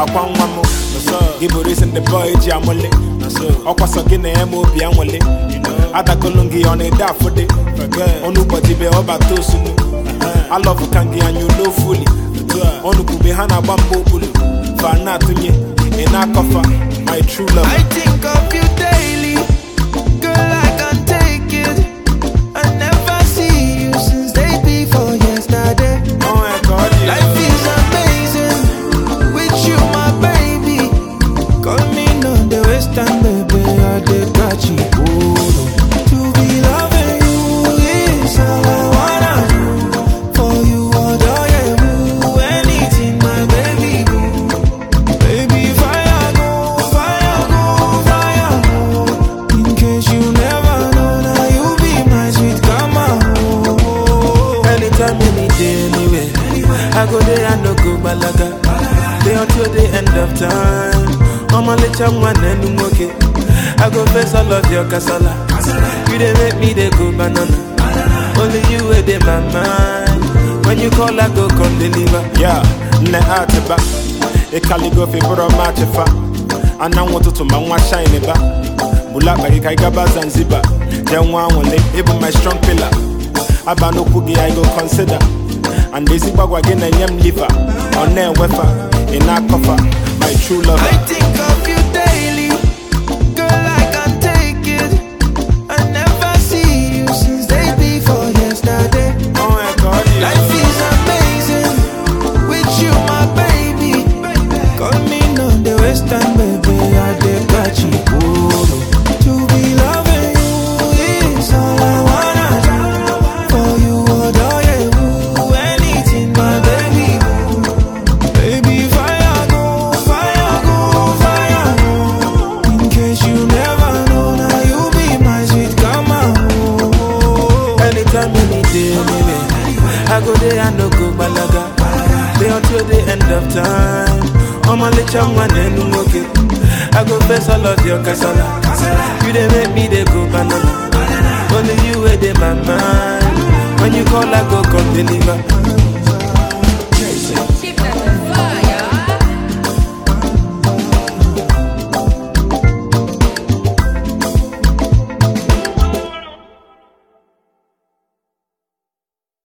kwa nwamo. Iboris and the boy Jamole. Okwaso gine MOB anwale. Adakolungi on a daffodil. Onubody be oba tosunu. I love Kangi and you know fully. Onukube Hana Bambo Ulu. Fana tunye. In a coffer. My true love. I think of you daily. Girl, I can't take it. I never see you since day before yesterday. Oh my God, yeah. Life is amazing with you, my baby. Call me on the western baby, I did got you. To be loving you is all I wanna do. For you, adore you, anything, my baby. Baby, fire go, fire go, fire go. In case you never know, now you be my sweet karma. Anytime, any day, anywhere. I go there and no go balaga. Day until the end of time. I'ma let you one and okay. I go face all of your casala. You they make me they go banana. Only you were in my mind. When you call, I go come deliver. Yeah, ne atiba. E calligraphy bro machifa. And I want to my shine ba. Bulaka ikaiga Zanzibar. Then one even my strong pillar. Abano kugi I go consider. And this is bagwa again and yam liver. On their weapon, in our coffer, my true love. I think of you daily. Girl, I can't take it. I never see you since day before yesterday. Oh my God, yeah. Life is amazing with you, my baby. Call me on the western baby, I did got you. To be loving you is all I wanna do. For you, adore you, anything, my baby. Baby, fire go, fire go, fire go. In case you never know, now you be my sweet karma. Anytime, any day, anywhere. I go there and no go balaga. Day until the end of time. I'ma let you one and okay. I go face all of your casala. You they make me they go banana. Only you were in my mind. When you call, I go come deliver.